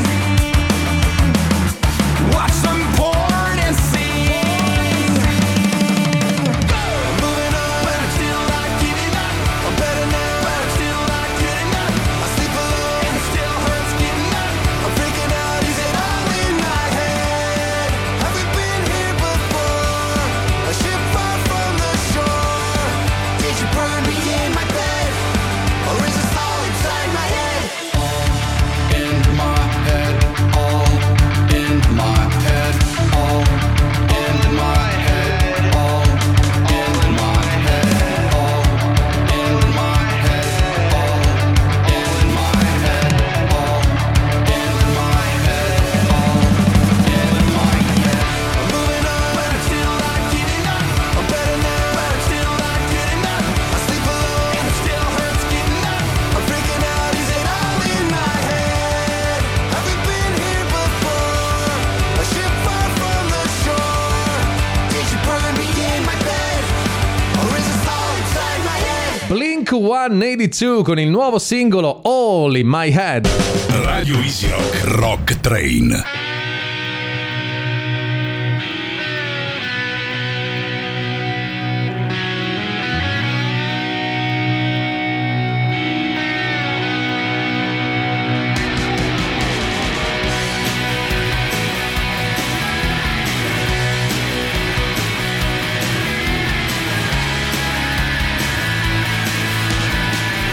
Watch some porn and sing. I'm moving on, but I'm still not giving up. I'm better now, but I'm still not good enough. I sleep alone and it still hurts getting up. I'm freaking out, is it all in my head? Have we been here before? A ship far from the shore. Did you burn me in my bed? Or is this all inside my head? In my head, all in my head, all in my head, all in my head, all in my head, all in my head, all in my head, all in my head. I'm moving on, but I'm still not giving up. I'm better now, but I'm still not good enough. I sleep alone, and it still hurts getting up. I'm freaking out, is it all in my head? Have we been here before? A ship far from the shore. Did you burn me in my bed? Or is this all inside my head? Blink centottantadue con il nuovo singolo All in My Head. Radio Easy Rock. Rock Train.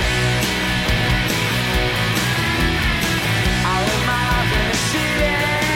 All in my city.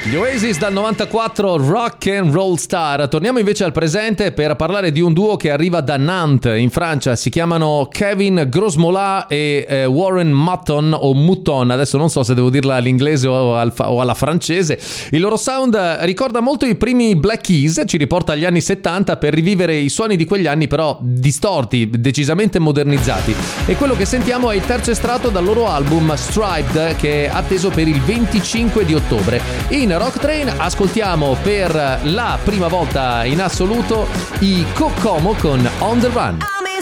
Gli Oasis dal novantaquattro, Rock and Roll Star. Torniamo invece al presente per parlare di un duo che arriva da Nantes in Francia. Si chiamano Kevin Grosmola e eh, Warren Mutton o Mouton, adesso non so se devo dirla all'inglese o, al, o alla francese. Il loro sound ricorda molto i primi Black Keys, ci riporta agli anni settanta per rivivere i suoni di quegli anni, però distorti, decisamente modernizzati. E quello che sentiamo è il terzo estratto dal loro album Striped, che è atteso per il venticinque di ottobre. In Rock Train ascoltiamo per la prima volta in assoluto i Kokomo con On The Run.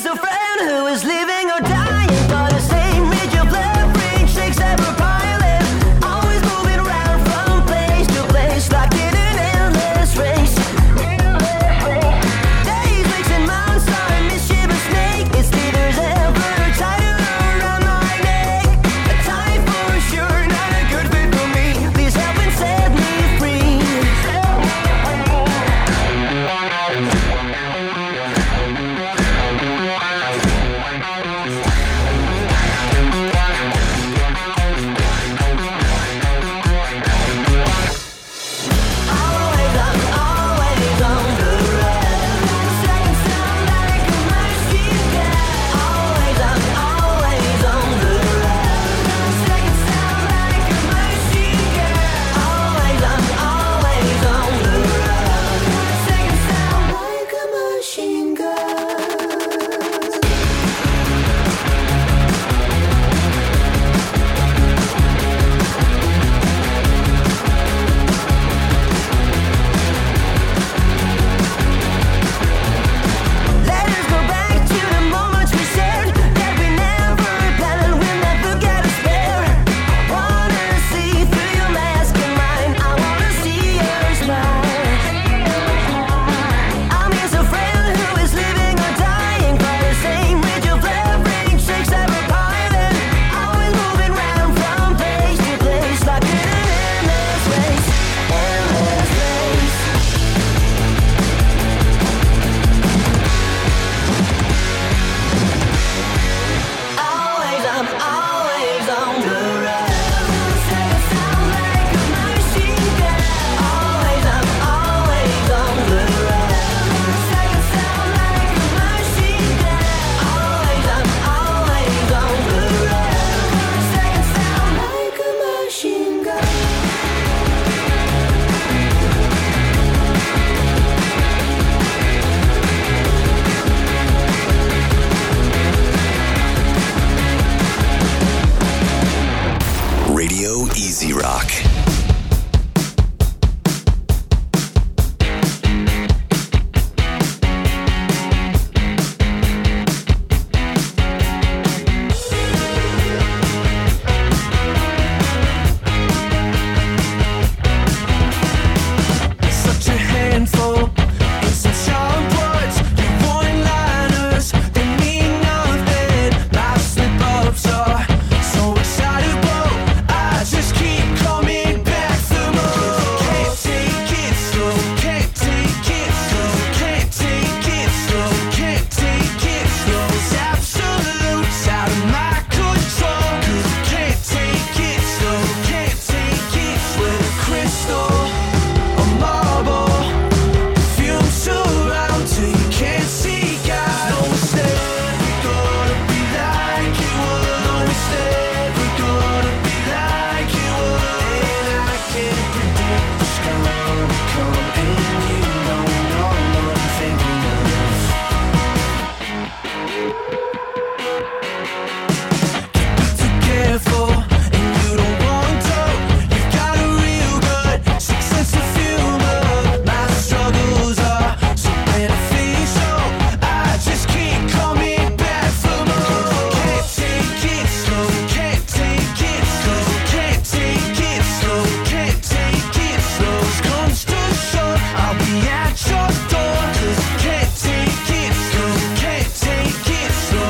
Easy Rock. At your door, 'cause you can't take it slow, can't take it slow.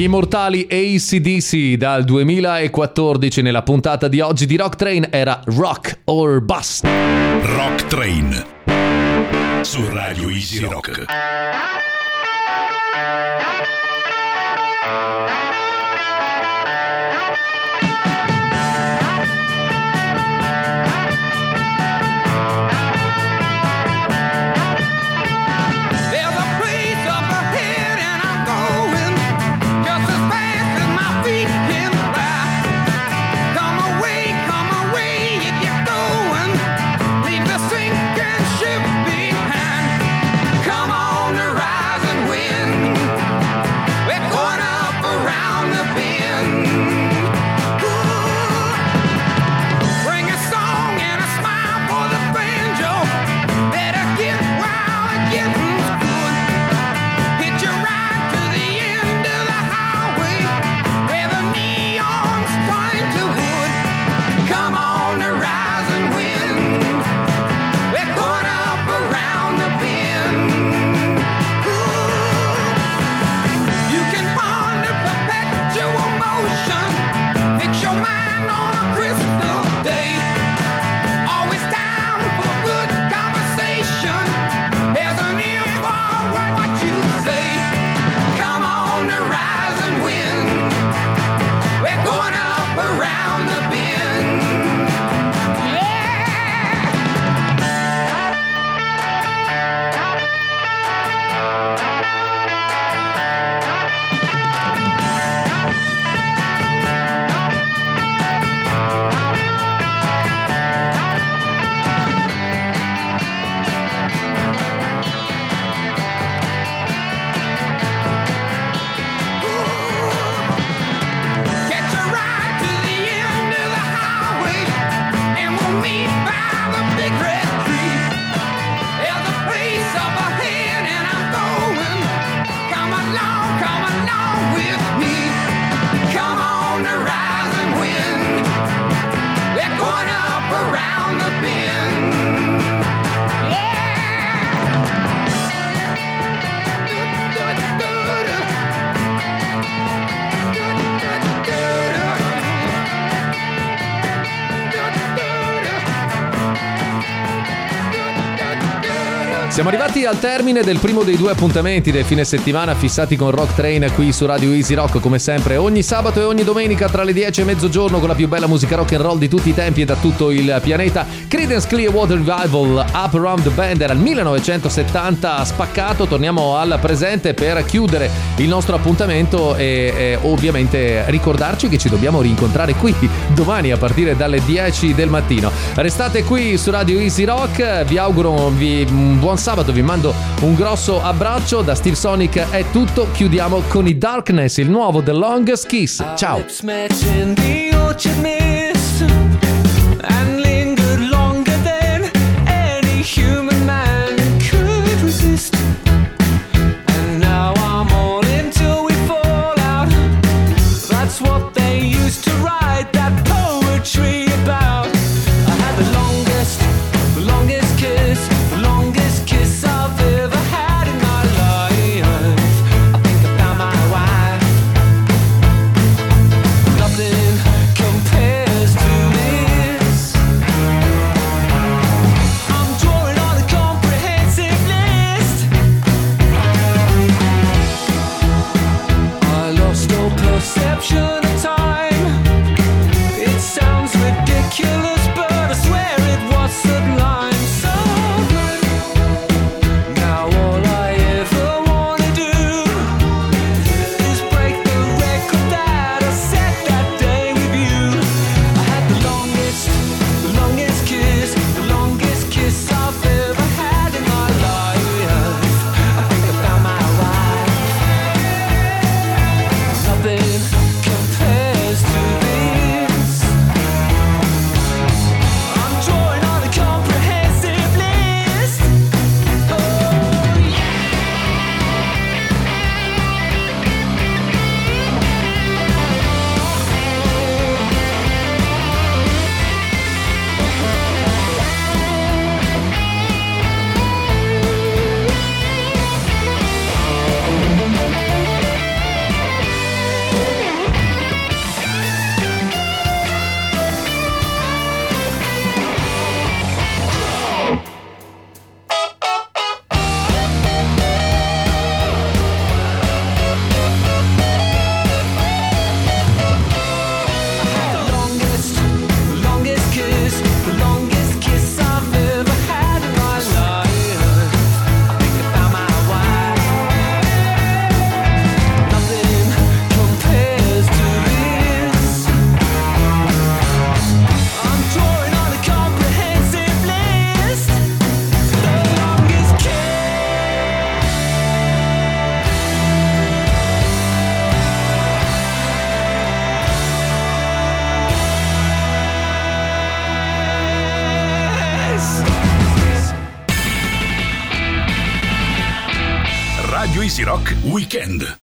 immortali A C D C dal duemilaquattordici. Nella puntata di oggi di Rock Train era Rock or Bust. Rock Train su Radio Easy Rock. There's a place up ahead and I'm going just as fast as my feet can fly. Come away, come away if you're going. Leave the sinking ship behind. Come on the rising wind. We're going up around the bend. Ooh. Bring a song and a smile for the banjo. Better get wild, get good. Hitch a ride to the end of the highway where the neons point to wood. Come on the rising wind. We're going up around the bend. Ooh. You can ponder perpetual motion. Fix your mind on a crystal day. Always down for good conversation. There's an ear for what you say. Come on the rising wind. We're going up around the bend. Catch a ride to the end of the highway, and we'll meet by the big red tree. There's a place up ahead, and I'm going. Come along, come along with me. Come on the rising wind. We're going up around the bend. Siamo arrivati al termine del primo dei due appuntamenti del fine settimana fissati con Rock Train qui su Radio Easy Rock, come sempre ogni sabato e ogni domenica tra le dieci e mezzogiorno con la più bella musica rock and roll di tutti i tempi e da tutto il pianeta. Creedence Clearwater Revival, Up Around the Bend, era il millenovecentosettanta spaccato. Torniamo al presente per chiudere il nostro appuntamento e, e ovviamente ricordarci che ci dobbiamo rincontrare qui domani a partire dalle dieci del mattino. Restate qui su Radio Easy Rock, vi auguro vi, un buon sabato, vi mando un grosso abbraccio. Da Steve Sonic è tutto, chiudiamo con i Darkness, il nuovo The Longest Kiss. Ciao. Lips met in the orchard mist and lingered longer than any human man could resist. And now I'm all in till we fall out. That's what they used to write that poetry about. I had the longest, the longest kiss, the longest kiss I've ever had in my life. I think about my wife. Nothing compares to this. I'm drawing on a comprehensive list. I lost all perception of time. It sounds ridiculous, but I swear it was sublime. So good. Now all I ever wanna do is break the record that I set that day with you. I had the longest, the longest kiss, the longest kiss I've ever had in my life. I think about my wife. Nothing compares. Easy Rock Weekend.